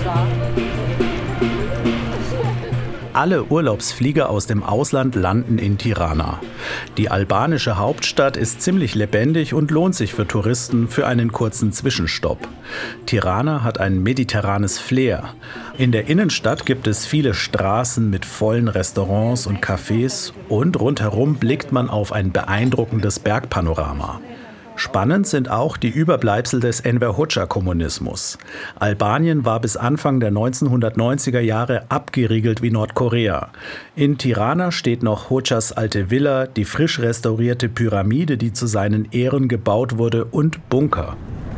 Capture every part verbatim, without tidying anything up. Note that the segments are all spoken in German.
Alle Urlaubsflieger aus dem Ausland landen in Tirana. Die albanische Hauptstadt ist ziemlich lebendig und lohnt sich für Touristen für einen kurzen Zwischenstopp. Tirana hat ein mediterranes Flair. In der Innenstadt gibt es viele Straßen mit vollen Restaurants und Cafés und rundherum blickt man auf ein beeindruckendes Bergpanorama. Spannend sind auch die Überbleibsel des Enver Hoxha-Kommunismus. Albanien war bis Anfang der neunzehnhundertneunziger Jahre abgeriegelt wie Nordkorea. In Tirana steht noch Hoxhas alte Villa, die frisch restaurierte Pyramide, die zu seinen Ehren gebaut wurde, und Bunker.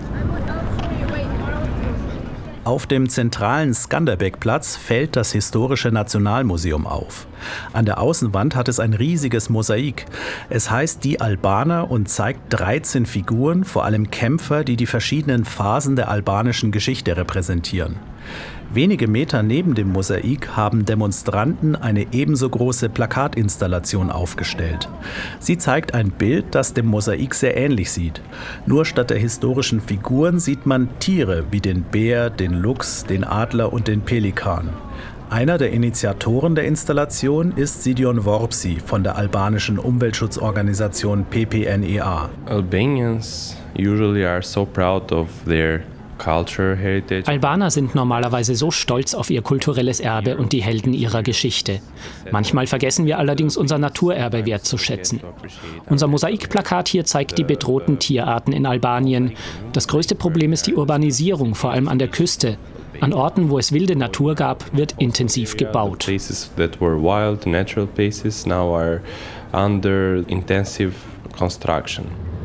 Auf dem zentralen Skanderbeg-Platz fällt das Historische Nationalmuseum auf. An der Außenwand hat es ein riesiges Mosaik. Es heißt Die Albaner und zeigt dreizehn Figuren, vor allem Kämpfer, die die verschiedenen Phasen der albanischen Geschichte repräsentieren. Wenige Meter neben dem Mosaik haben Demonstranten eine ebenso große Plakatinstallation aufgestellt. Sie zeigt ein Bild, das dem Mosaik sehr ähnlich sieht. Nur statt der historischen Figuren sieht man Tiere wie den Bär, den Luchs, den Adler und den Pelikan. Einer der Initiatoren der Installation ist Sidion Vorpsi von der albanischen Umweltschutzorganisation P P N E A. Albanians usually are so proud of their Albaner sind normalerweise so stolz auf ihr kulturelles Erbe und die Helden ihrer Geschichte. Manchmal vergessen wir allerdings, unser Naturerbe wertzuschätzen. Unser Mosaikplakat hier zeigt die bedrohten Tierarten in Albanien. Das größte Problem ist die Urbanisierung, vor allem an der Küste. An Orten, wo es wilde Natur gab, wird intensiv gebaut. Places that were wild, natural places now are under intensive construction.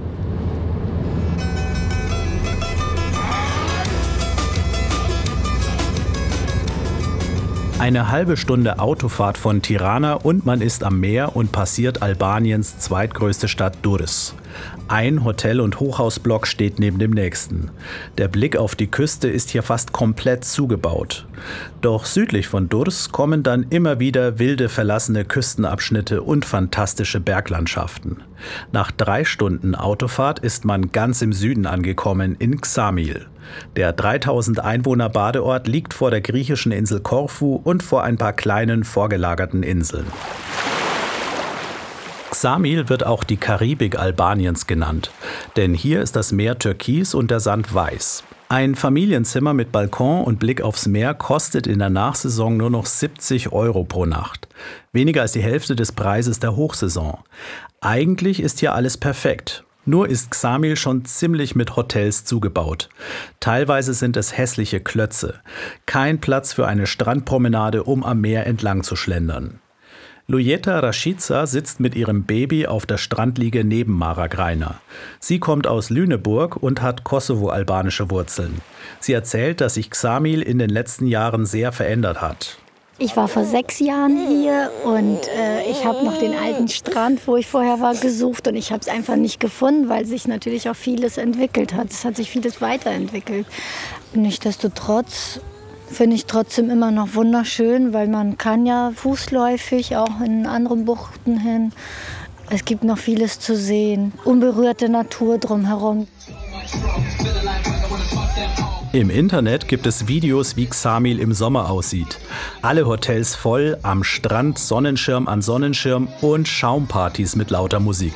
Eine halbe Stunde Autofahrt von Tirana und man ist am Meer und passiert Albaniens zweitgrößte Stadt Durrës. Ein Hotel- und Hochhausblock steht neben dem nächsten. Der Blick auf die Küste ist hier fast komplett zugebaut. Doch südlich von Durrës kommen dann immer wieder wilde verlassene Küstenabschnitte und fantastische Berglandschaften. Nach drei Stunden Autofahrt ist man ganz im Süden angekommen, in Ksamil. Der dreitausend Einwohner Badeort liegt vor der griechischen Insel Korfu und vor ein paar kleinen vorgelagerten Inseln. Ksamil wird auch die Karibik Albaniens genannt, denn hier ist das Meer türkis und der Sand weiß. Ein Familienzimmer mit Balkon und Blick aufs Meer kostet in der Nachsaison nur noch siebzig Euro pro Nacht. Weniger als die Hälfte des Preises der Hochsaison. Eigentlich ist hier alles perfekt. Nur ist Ksamil schon ziemlich mit Hotels zugebaut. Teilweise sind es hässliche Klötze. Kein Platz für eine Strandpromenade, um am Meer entlang zu schlendern. Lujeta Rashica sitzt mit ihrem Baby auf der Strandliege neben Mara Greiner. Sie kommt aus Lüneburg und hat kosovo-albanische Wurzeln. Sie erzählt, dass sich Ksamil in den letzten Jahren sehr verändert hat. Ich war vor sechs Jahren hier und äh, ich habe noch den alten Strand, wo ich vorher war, gesucht und ich habe es einfach nicht gefunden, weil sich natürlich auch vieles entwickelt hat. Es hat sich vieles weiterentwickelt. Nichtsdestotrotz finde ich trotzdem immer noch wunderschön, weil man kann ja fußläufig auch in anderen Buchten hin. Es gibt noch vieles zu sehen, unberührte Natur drumherum. Im Internet gibt es Videos, wie Ksamil im Sommer aussieht. Alle Hotels voll, am Strand Sonnenschirm an Sonnenschirm und Schaumpartys mit lauter Musik.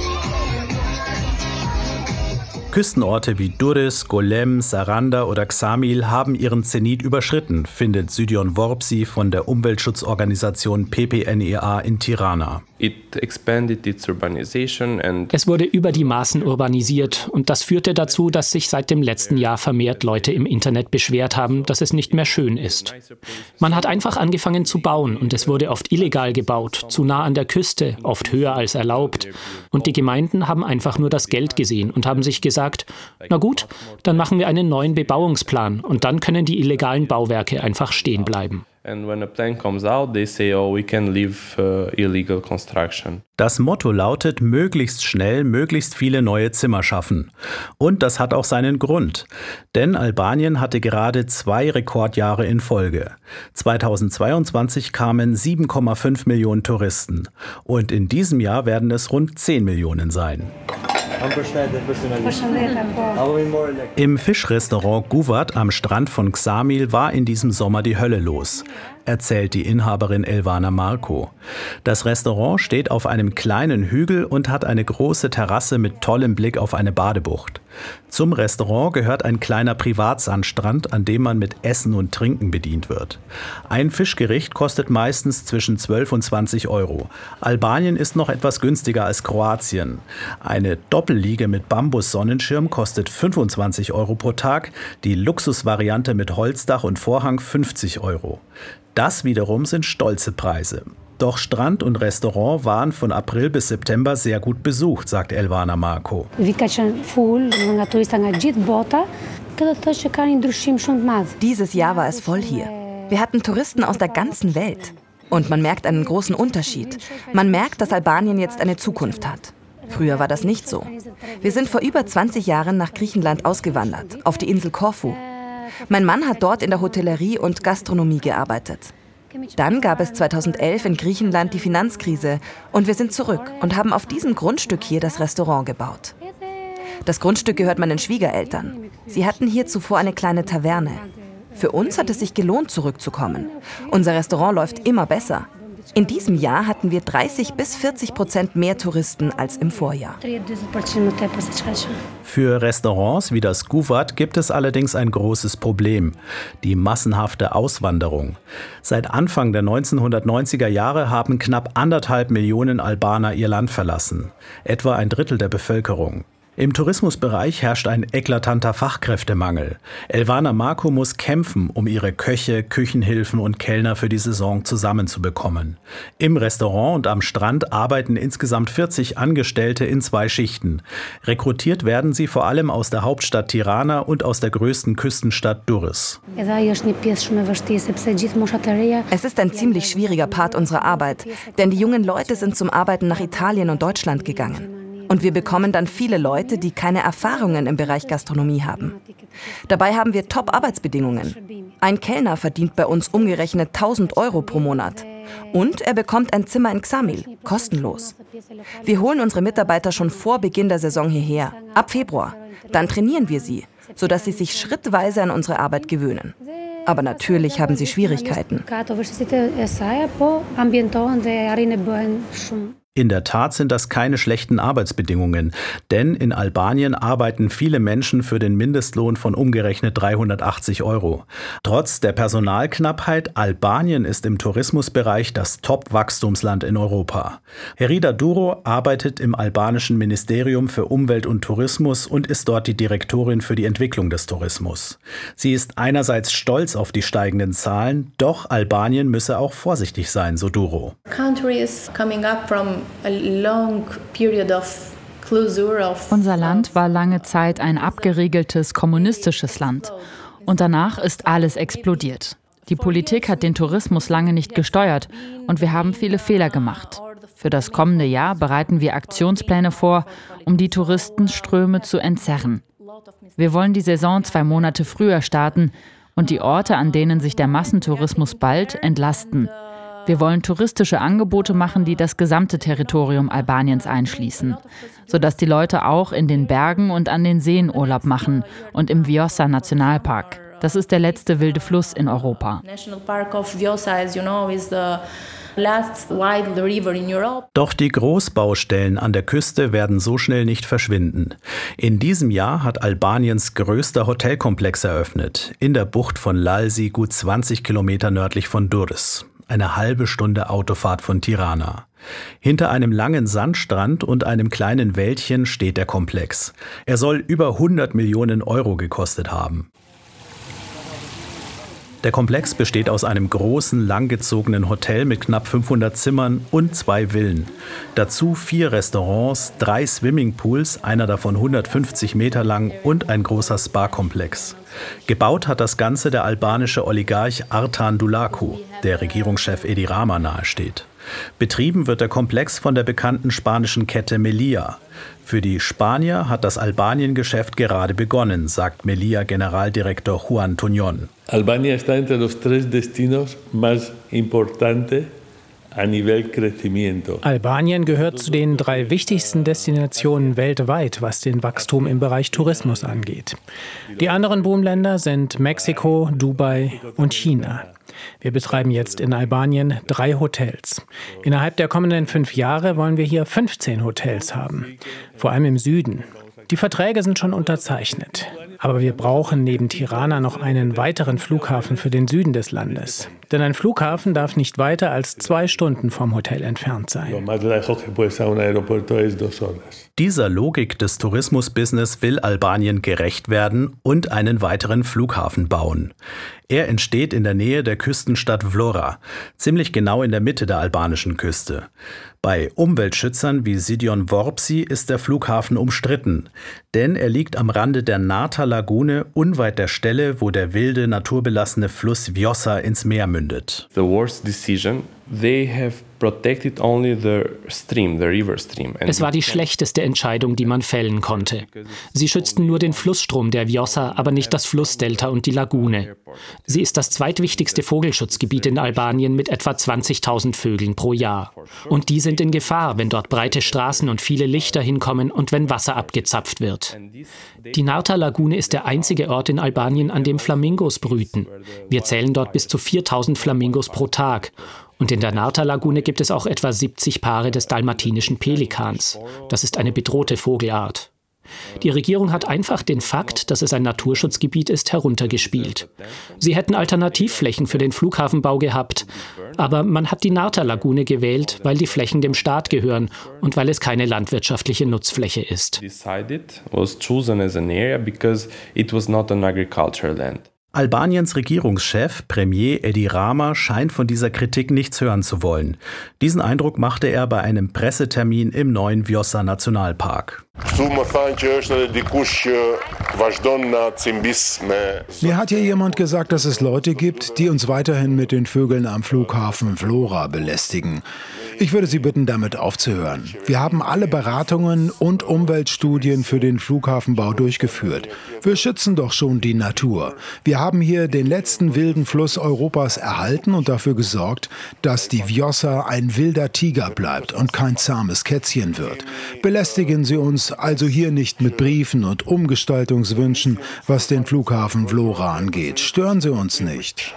Küstenorte wie Durrës, Golem, Saranda oder Ksamil haben ihren Zenit überschritten, findet Sidion Vorpsi von der Umweltschutzorganisation P P N E A in Tirana. It expanded its urbanization and Es wurde über die Maßen urbanisiert und das führte dazu, dass sich seit dem letzten Jahr vermehrt Leute im Internet beschwert haben, dass es nicht mehr schön ist. Man hat einfach angefangen zu bauen und es wurde oft illegal gebaut, zu nah an der Küste, oft höher als erlaubt. Und die Gemeinden haben einfach nur das Geld gesehen und haben sich gesagt, na gut, dann machen wir einen neuen Bebauungsplan und dann können die illegalen Bauwerke einfach stehen bleiben. And when a plan comes out, they say, oh, we can leave uh, illegal construction. Das Motto lautet, möglichst schnell, möglichst viele neue Zimmer schaffen. Und das hat auch seinen Grund. Denn Albanien hatte gerade zwei Rekordjahre in Folge. zweitausendzweiundzwanzig kamen sieben Komma fünf Millionen Touristen. Und in diesem Jahr werden es rund zehn Millionen sein. Im Fischrestaurant Guvat am Strand von Ksamil war in diesem Sommer die Hölle los, erzählt die Inhaberin Elvana Marko. Das Restaurant steht auf einem kleinen Hügel und hat eine große Terrasse mit tollem Blick auf eine Badebucht. Zum Restaurant gehört ein kleiner Privatsandstrand, an dem man mit Essen und Trinken bedient wird. Ein Fischgericht kostet meistens zwischen zwölf und zwanzig Euro. Albanien ist noch etwas günstiger als Kroatien. Eine Doppelliege mit Bambus-Sonnenschirm kostet fünfundzwanzig Euro pro Tag, die Luxusvariante mit Holzdach und Vorhang fünfzig Euro. Das wiederum sind stolze Preise. Doch Strand und Restaurant waren von April bis September sehr gut besucht, sagt Elvana Marko. Dieses Jahr war es voll hier. Wir hatten Touristen aus der ganzen Welt. Und man merkt einen großen Unterschied. Man merkt, dass Albanien jetzt eine Zukunft hat. Früher war das nicht so. Wir sind vor über zwanzig Jahren nach Griechenland ausgewandert, auf die Insel Korfu. Mein Mann hat dort in der Hotellerie und Gastronomie gearbeitet. Dann gab es zweitausendelf in Griechenland die Finanzkrise und wir sind zurück und haben auf diesem Grundstück hier das Restaurant gebaut. Das Grundstück gehört meinen Schwiegereltern. Sie hatten hier zuvor eine kleine Taverne. Für uns hat es sich gelohnt, zurückzukommen. Unser Restaurant läuft immer besser. In diesem Jahr hatten wir dreißig bis vierzig Prozent mehr Touristen als im Vorjahr. Für Restaurants wie das Guvat gibt es allerdings ein großes Problem: die massenhafte Auswanderung. Seit Anfang der neunzehnhundertneunziger Jahre haben knapp anderthalb Millionen Albaner ihr Land verlassen, etwa ein Drittel der Bevölkerung. Im Tourismusbereich herrscht ein eklatanter Fachkräftemangel. Elvana Marko muss kämpfen, um ihre Köche, Küchenhilfen und Kellner für die Saison zusammenzubekommen. Im Restaurant und am Strand arbeiten insgesamt vierzig Angestellte in zwei Schichten. Rekrutiert werden sie vor allem aus der Hauptstadt Tirana und aus der größten Küstenstadt Durrës. Es ist ein ziemlich schwieriger Part unserer Arbeit, denn die jungen Leute sind zum Arbeiten nach Italien und Deutschland gegangen. Und wir bekommen dann viele Leute, die keine Erfahrungen im Bereich Gastronomie haben. Dabei haben wir Top-Arbeitsbedingungen. Ein Kellner verdient bei uns umgerechnet tausend Euro pro Monat. Und er bekommt ein Zimmer in Ksamil, kostenlos. Wir holen unsere Mitarbeiter schon vor Beginn der Saison hierher, ab Februar. Dann trainieren wir sie, sodass sie sich schrittweise an unsere Arbeit gewöhnen. Aber natürlich haben sie Schwierigkeiten. In der Tat sind das keine schlechten Arbeitsbedingungen, denn in Albanien arbeiten viele Menschen für den Mindestlohn von umgerechnet dreihundertachtzig Euro. Trotz der Personalknappheit, Albanien ist im Tourismusbereich das Top-Wachstumsland in Europa. Herida Duro arbeitet im albanischen Ministerium für Umwelt und Tourismus und ist dort die Direktorin für die Entwicklung des Tourismus. Sie ist einerseits stolz auf die steigenden Zahlen, doch Albanien müsse auch vorsichtig sein, so Duro. Unser Land war lange Zeit ein abgeriegeltes kommunistisches Land. Und danach ist alles explodiert. Die Politik hat den Tourismus lange nicht gesteuert und wir haben viele Fehler gemacht. Für das kommende Jahr bereiten wir Aktionspläne vor, um die Touristenströme zu entzerren. Wir wollen die Saison zwei Monate früher starten und die Orte, an denen sich der Massentourismus ballt, entlasten. Wir wollen touristische Angebote machen, die das gesamte Territorium Albaniens einschließen, sodass die Leute auch in den Bergen und an den Seen Urlaub machen und im Vjosa-Nationalpark. Das ist der letzte wilde Fluss in Europa. Doch die Großbaustellen an der Küste werden so schnell nicht verschwinden. In diesem Jahr hat Albaniens größter Hotelkomplex eröffnet, in der Bucht von Lalsi, gut zwanzig Kilometer nördlich von Durrës. Eine halbe Stunde Autofahrt von Tirana. Hinter einem langen Sandstrand und einem kleinen Wäldchen steht der Komplex. Er soll über hundert Millionen Euro gekostet haben. Der Komplex besteht aus einem großen, langgezogenen Hotel mit knapp fünfhundert Zimmern und zwei Villen. Dazu vier Restaurants, drei Swimmingpools, einer davon hundertfünfzig Meter lang und ein großer Spa-Komplex. Gebaut hat das Ganze der albanische Oligarch Artan Dulaku, der Regierungschef Edi Rama nahesteht. Betrieben wird der Komplex von der bekannten spanischen Kette Meliá. Für die Spanier hat das Albanien-Geschäft gerade begonnen, sagt Meliá-Generaldirektor Juan Tuñón. Albania está entre los tres destinos más importantes Albanien gehört zu den drei wichtigsten Destinationen weltweit, was den Wachstum im Bereich Tourismus angeht. Die anderen Boomländer sind Mexiko, Dubai und China. Wir betreiben jetzt in Albanien drei Hotels. Innerhalb der kommenden fünf Jahre wollen wir hier fünfzehn Hotels haben, vor allem im Süden. Die Verträge sind schon unterzeichnet. Aber wir brauchen neben Tirana noch einen weiteren Flughafen für den Süden des Landes. Denn ein Flughafen darf nicht weiter als zwei Stunden vom Hotel entfernt sein. Dieser Logik des Tourismusbusiness will Albanien gerecht werden und einen weiteren Flughafen bauen. Er entsteht in der Nähe der Küstenstadt Vlora, ziemlich genau in der Mitte der albanischen Küste. Bei Umweltschützern wie Sidion Vorpsi ist der Flughafen umstritten, denn er liegt am Rande der Narta-Lagune, unweit der Stelle, wo der wilde, naturbelassene Fluss Vjosa ins Meer mündet. The worst decision, they have protected only the stream, the river stream. Es war die schlechteste Entscheidung, die man fällen konnte. Sie schützten nur den Flussstrom der Vjosa, aber nicht das Flussdelta und die Lagune. Sie ist das zweitwichtigste Vogelschutzgebiet in Albanien mit etwa zwanzigtausend Vögeln pro Jahr. Und die sind in Gefahr, wenn dort breite Straßen und viele Lichter hinkommen und wenn Wasser abgezapft wird. Die Narta-Lagune ist der einzige Ort in Albanien, an dem Flamingos brüten. Wir zählen dort bis zu viertausend Flamingos pro Tag. Und in der Narta-Lagune gibt es auch etwa siebzig Paare des dalmatinischen Pelikans. Das ist eine bedrohte Vogelart. Die Regierung hat einfach den Fakt, dass es ein Naturschutzgebiet ist, heruntergespielt. Sie hätten Alternativflächen für den Flughafenbau gehabt, aber man hat die Narta-Lagune gewählt, weil die Flächen dem Staat gehören und weil es keine landwirtschaftliche Nutzfläche ist. Albaniens Regierungschef, Premier Edi Rama, scheint von dieser Kritik nichts hören zu wollen. Diesen Eindruck machte er bei einem Pressetermin im neuen Vjosa Nationalpark. Mir hat hier jemand gesagt, dass es Leute gibt, die uns weiterhin mit den Vögeln am Flughafen Vlora belästigen. Ich würde Sie bitten, damit aufzuhören. Wir haben alle Beratungen und Umweltstudien für den Flughafenbau durchgeführt. Wir schützen doch schon die Natur. Wir haben hier den letzten wilden Fluss Europas erhalten und dafür gesorgt, dass die Vjosa ein wilder Tiger bleibt und kein zahmes Kätzchen wird. Belästigen Sie uns also hier nicht mit Briefen und Umgestaltungswünschen, was den Flughafen Vlora angeht. Stören Sie uns nicht.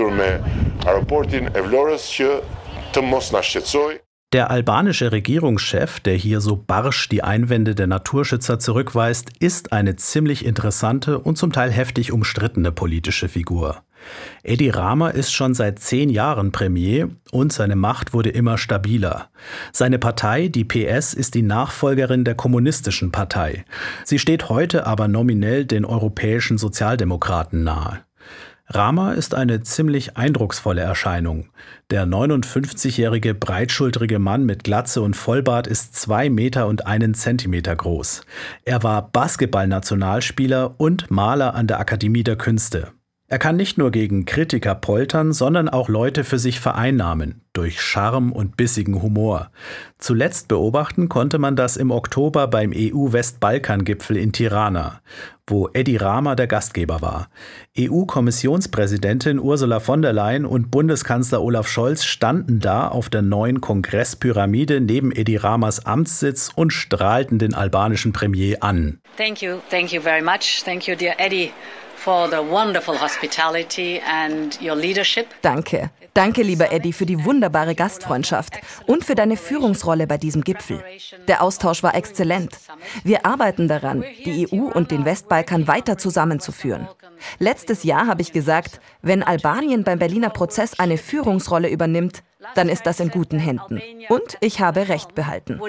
Der albanische Regierungschef, der hier so barsch die Einwände der Naturschützer zurückweist, ist eine ziemlich interessante und zum Teil heftig umstrittene politische Figur. Edi Rama ist schon seit zehn Jahren Premier und seine Macht wurde immer stabiler. Seine Partei, die P S, ist die Nachfolgerin der Kommunistischen Partei. Sie steht heute aber nominell den europäischen Sozialdemokraten nahe. Rama ist eine ziemlich eindrucksvolle Erscheinung. Der neunundfünfzigjährige breitschultrige Mann mit Glatze und Vollbart ist zwei Meter und einen Zentimeter groß. Er war Basketball-Nationalspieler und Maler an der Akademie der Künste. Er kann nicht nur gegen Kritiker poltern, sondern auch Leute für sich vereinnahmen, durch Charme und bissigen Humor. Zuletzt beobachten konnte man das im Oktober beim E U-Westbalkan-Gipfel in Tirana, wo Edi Rama der Gastgeber war. E U-Kommissionspräsidentin Ursula von der Leyen und Bundeskanzler Olaf Scholz standen da auf der neuen Kongresspyramide neben Edi Ramas Amtssitz und strahlten den albanischen Premier an. Thank you, thank you very much. Thank you, dear Eddie, for the wonderful hospitality and your leadership. Danke. Danke, lieber Eddie, für die wunderbare Gastfreundschaft und für deine Führungsrolle bei diesem Gipfel. Der Austausch war exzellent. Wir arbeiten daran, die E U und den Westbalkan weiter zusammenzuführen. Letztes Jahr habe ich gesagt, wenn Albanien beim Berliner Prozess eine Führungsrolle übernimmt, dann ist das in guten Händen. Und ich habe Recht behalten.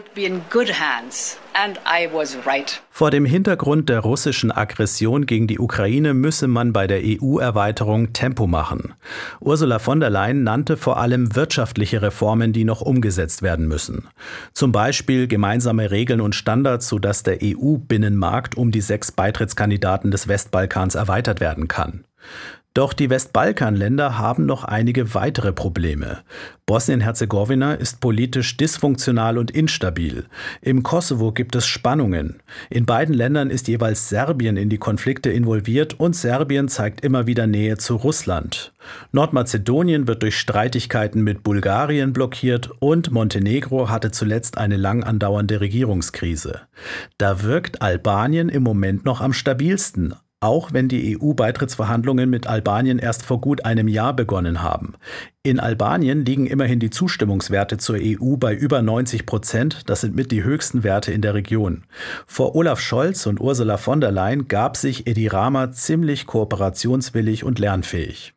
Vor dem Hintergrund der russischen Aggression gegen die Ukraine müsse man bei der E U-Erweiterung Tempo machen. Ursula von der Leyen nannte vor allem wirtschaftliche Reformen, die noch umgesetzt werden müssen. Zum Beispiel gemeinsame Regeln und Standards, sodass der E U-Binnenmarkt um die sechs Beitrittskandidaten des Westbalkans erweitert werden kann. Doch die Westbalkanländer haben noch einige weitere Probleme. Bosnien-Herzegowina ist politisch dysfunktional und instabil. Im Kosovo gibt es Spannungen. In beiden Ländern ist jeweils Serbien in die Konflikte involviert und Serbien zeigt immer wieder Nähe zu Russland. Nordmazedonien wird durch Streitigkeiten mit Bulgarien blockiert und Montenegro hatte zuletzt eine lang andauernde Regierungskrise. Da wirkt Albanien im Moment noch am stabilsten. Auch wenn die E U-Beitrittsverhandlungen mit Albanien erst vor gut einem Jahr begonnen haben. In Albanien liegen immerhin die Zustimmungswerte zur E U bei über neunzig Prozent. Das sind mit die höchsten Werte in der Region. Vor Olaf Scholz und Ursula von der Leyen gab sich Edi Rama ziemlich kooperationswillig und lernfähig.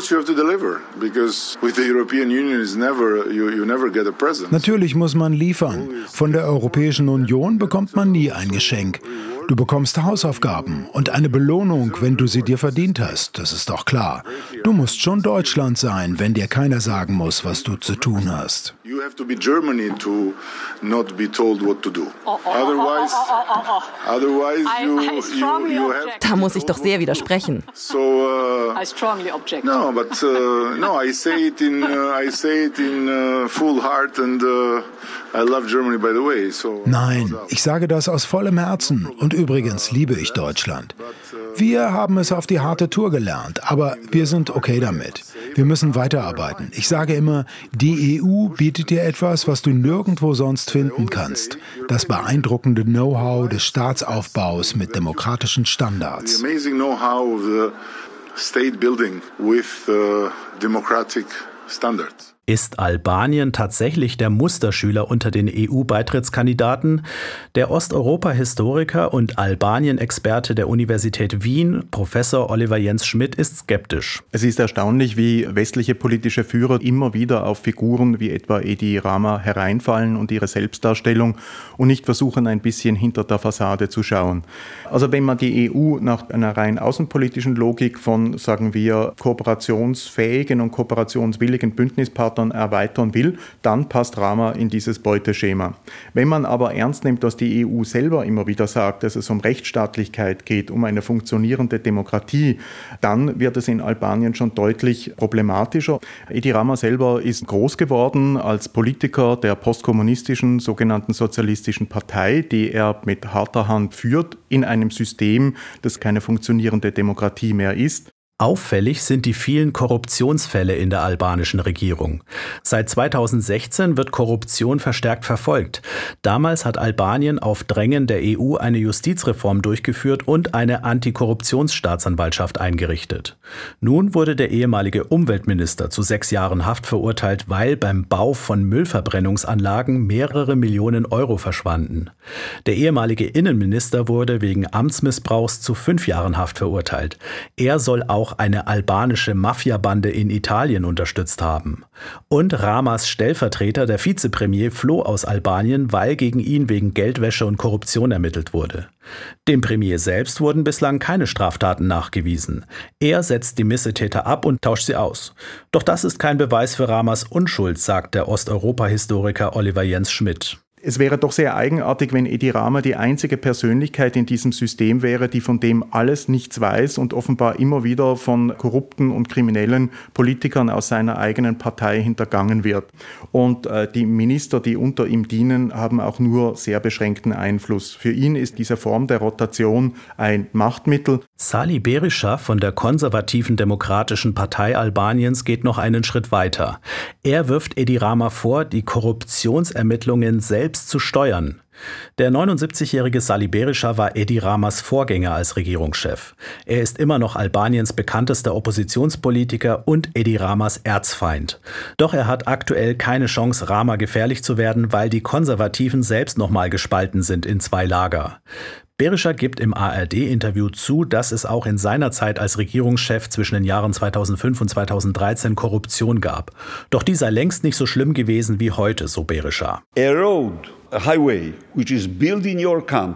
Natürlich muss man liefern. Von der Europäischen Union bekommt man nie ein Geschenk. Du bekommst Hausaufgaben und eine Belohnung, wenn du sie dir verdient hast. Das ist doch klar. Du musst schon Deutschland sein, wenn dir keiner sagen muss, was du zu tun hast. You have to be Germany to not be told what to do. Otherwise, otherwise you, you, you have. Da muss ich doch sehr widersprechen. So, uh, I strongly object. No, but uh, no, I say it in uh, I say it in uh, full heart and uh, I love Germany by the way. So. Nein, ich sage das aus vollem Herzen und übrigens liebe ich Deutschland. Wir haben es auf die harte Tour gelernt, aber wir sind okay damit. Wir müssen weiterarbeiten. Ich sage immer, die E U bietet dir etwas, was du nirgendwo sonst finden kannst. Das beeindruckende Know-how des Staatsaufbaus mit demokratischen Standards. The amazing know-how of the state building with uh, democratic standards. Ist Albanien tatsächlich der Musterschüler unter den E U-Beitrittskandidaten? Der Osteuropa-Historiker und Albanien-Experte der Universität Wien, Professor Oliver Jens Schmidt, ist skeptisch. Es ist erstaunlich, wie westliche politische Führer immer wieder auf Figuren wie etwa Edi Rama hereinfallen und ihre Selbstdarstellung und nicht versuchen, ein bisschen hinter der Fassade zu schauen. Also wenn man die E U nach einer rein außenpolitischen Logik von, sagen wir, kooperationsfähigen und kooperationswilligen Bündnispartnern erweitern will, dann passt Rama in dieses Beuteschema. Wenn man aber ernst nimmt, dass die E U selber immer wieder sagt, dass es um Rechtsstaatlichkeit geht, um eine funktionierende Demokratie, dann wird es in Albanien schon deutlich problematischer. Edi Rama selber ist groß geworden als Politiker der postkommunistischen sogenannten Sozialistischen Partei, die er mit harter Hand führt, in einem System, das keine funktionierende Demokratie mehr ist. Auffällig sind die vielen Korruptionsfälle in der albanischen Regierung. Seit zweitausendsechzehn wird Korruption verstärkt verfolgt. Damals hat Albanien auf Drängen der E U eine Justizreform durchgeführt und eine Antikorruptionsstaatsanwaltschaft eingerichtet. Nun wurde der ehemalige Umweltminister zu sechs Jahren Haft verurteilt, weil beim Bau von Müllverbrennungsanlagen mehrere Millionen Euro verschwanden. Der ehemalige Innenminister wurde wegen Amtsmissbrauchs zu fünf Jahren Haft verurteilt. Er soll auch eine albanische Mafiabande in Italien unterstützt haben. Und Ramas Stellvertreter, der Vizepremier, floh aus Albanien, weil gegen ihn wegen Geldwäsche und Korruption ermittelt wurde. Dem Premier selbst wurden bislang keine Straftaten nachgewiesen. Er setzt die Missetäter ab und tauscht sie aus. Doch das ist kein Beweis für Ramas Unschuld, sagt der Osteuropa-Historiker Oliver Jens Schmidt. Es wäre doch sehr eigenartig, wenn Edi Rama die einzige Persönlichkeit in diesem System wäre, die von dem alles nichts weiß und offenbar immer wieder von korrupten und kriminellen Politikern aus seiner eigenen Partei hintergangen wird. Und äh, die Minister, die unter ihm dienen, haben auch nur sehr beschränkten Einfluss. Für ihn ist diese Form der Rotation ein Machtmittel. Sali Berisha von der konservativen Demokratischen Partei Albaniens geht noch einen Schritt weiter. Er wirft Edi Rama vor, die Korruptionsermittlungen selbst zu steuern. Der neunundsiebzigjährige Sali Berisha war Edi Ramas Vorgänger als Regierungschef. Er ist immer noch Albaniens bekanntester Oppositionspolitiker und Edi Ramas Erzfeind. Doch er hat aktuell keine Chance, Rama gefährlich zu werden, weil die Konservativen selbst nochmal gespalten sind in zwei Lager. Berisha gibt im A R D-Interview zu, dass es auch in seiner Zeit als Regierungschef zwischen den Jahren zweitausendfünf und zweitausenddreizehn Korruption gab. Doch die sei längst nicht so schlimm gewesen wie heute, so Berisha. A road, a highway, which is built in your country,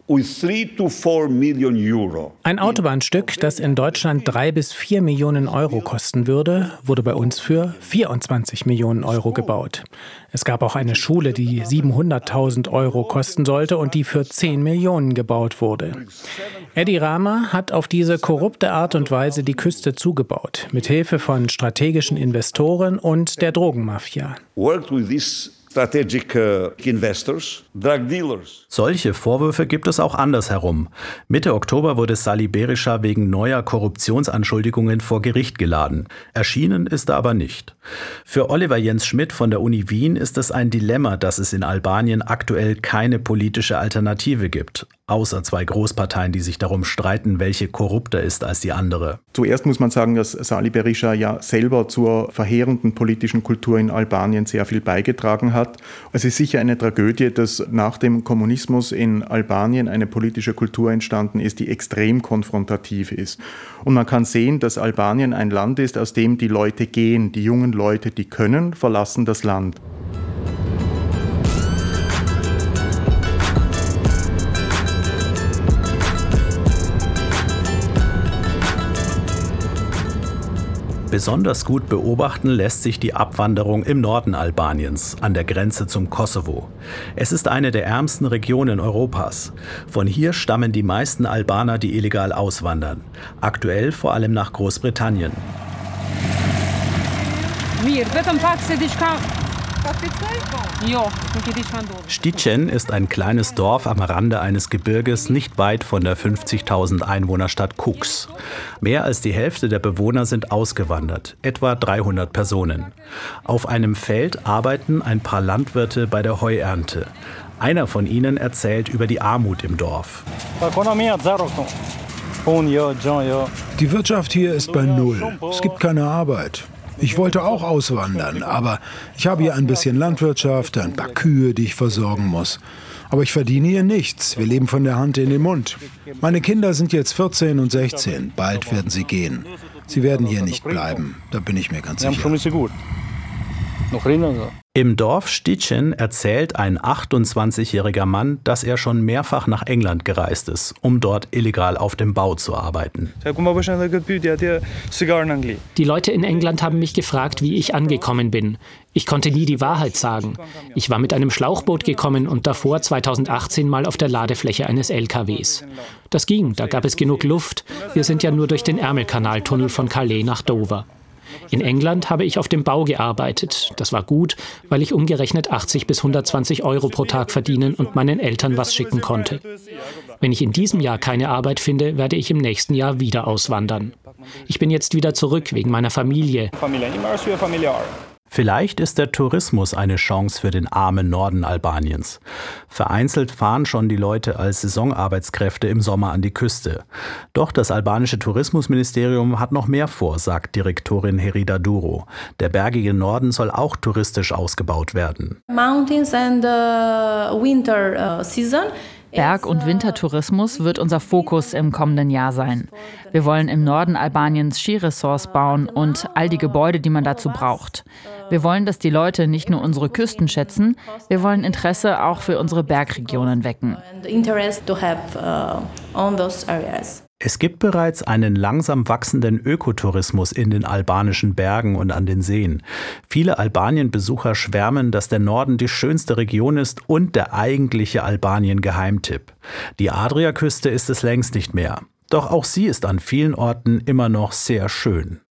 Ein Autobahnstück, das in Deutschland drei bis vier Millionen Euro kosten würde, wurde bei uns für vierundzwanzig Millionen Euro gebaut. Es gab auch eine Schule, die siebenhunderttausend Euro kosten sollte und die für zehn Millionen gebaut wurde. Edi Rama hat auf diese korrupte Art und Weise die Küste zugebaut, mit Hilfe von strategischen Investoren und der Drogenmafia. Strategic investors, drug dealers. Solche Vorwürfe gibt es auch andersherum. Mitte Oktober wurde Sali Berisha wegen neuer Korruptionsanschuldigungen vor Gericht geladen. Erschienen ist er aber nicht. Für Oliver Jens Schmidt von der Uni Wien ist es ein Dilemma, dass es in Albanien aktuell keine politische Alternative gibt. Außer zwei Großparteien, die sich darum streiten, welche korrupter ist als die andere. Zuerst muss man sagen, dass Sali Berisha ja selber zur verheerenden politischen Kultur in Albanien sehr viel beigetragen hat. Es ist sicher eine Tragödie, dass nach dem Kommunismus in Albanien eine politische Kultur entstanden ist, die extrem konfrontativ ist. Und man kann sehen, dass Albanien ein Land ist, aus dem die Leute gehen. Die jungen Leute, die können, verlassen das Land. Besonders gut beobachten lässt sich die Abwanderung im Norden Albaniens, an der Grenze zum Kosovo. Es ist eine der ärmsten Regionen Europas. Von hier stammen die meisten Albaner, die illegal auswandern. Aktuell vor allem nach Großbritannien. Stičen ist ein kleines Dorf am Rande eines Gebirges, nicht weit von der fünfzigtausend Einwohnerstadt Kux. Mehr als die Hälfte der Bewohner sind ausgewandert, etwa dreihundert Personen. Auf einem Feld arbeiten ein paar Landwirte bei der Heuernte. Einer von ihnen erzählt über die Armut im Dorf. Die Wirtschaft hier ist bei Null. Es gibt keine Arbeit. Ich wollte auch auswandern, aber ich habe hier ein bisschen Landwirtschaft, ein paar Kühe, die ich versorgen muss. Aber ich verdiene hier nichts. Wir leben von der Hand in den Mund. Meine Kinder sind jetzt vierzehn und sechzehn. Bald werden sie gehen. Sie werden hier nicht bleiben. Da bin ich mir ganz sicher. Im Dorf Stičen erzählt ein achtundzwanzigjähriger Mann, dass er schon mehrfach nach England gereist ist, um dort illegal auf dem Bau zu arbeiten. Die Leute in England haben mich gefragt, wie ich angekommen bin. Ich konnte nie die Wahrheit sagen. Ich war mit einem Schlauchboot gekommen und davor zweitausendachtzehn mal auf der Ladefläche eines L K Ws. Das ging, da gab es genug Luft. Wir sind ja nur durch den Ärmelkanaltunnel von Calais nach Dover. In England habe ich auf dem Bau gearbeitet. Das war gut, weil ich umgerechnet achtzig bis hundertzwanzig Euro pro Tag verdienen und meinen Eltern was schicken konnte. Wenn ich in diesem Jahr keine Arbeit finde, werde ich im nächsten Jahr wieder auswandern. Ich bin jetzt wieder zurück wegen meiner Familie. Vielleicht ist der Tourismus eine Chance für den armen Norden Albaniens. Vereinzelt fahren schon die Leute als Saisonarbeitskräfte im Sommer an die Küste. Doch das albanische Tourismusministerium hat noch mehr vor, sagt Direktorin Herida Duro. Der bergige Norden soll auch touristisch ausgebaut werden. Mountains and uh, winter uh, season. Berg- und Wintertourismus wird unser Fokus im kommenden Jahr sein. Wir wollen im Norden Albaniens Skiresorts bauen und all die Gebäude, die man dazu braucht. Wir wollen, dass die Leute nicht nur unsere Küsten schätzen, wir wollen Interesse auch für unsere Bergregionen wecken. Es gibt bereits einen langsam wachsenden Ökotourismus in den albanischen Bergen und an den Seen. Viele Albanien-Besucher schwärmen, dass der Norden die schönste Region ist und der eigentliche Albanien-Geheimtipp. Die Adriaküste ist es längst nicht mehr. Doch auch sie ist an vielen Orten immer noch sehr schön.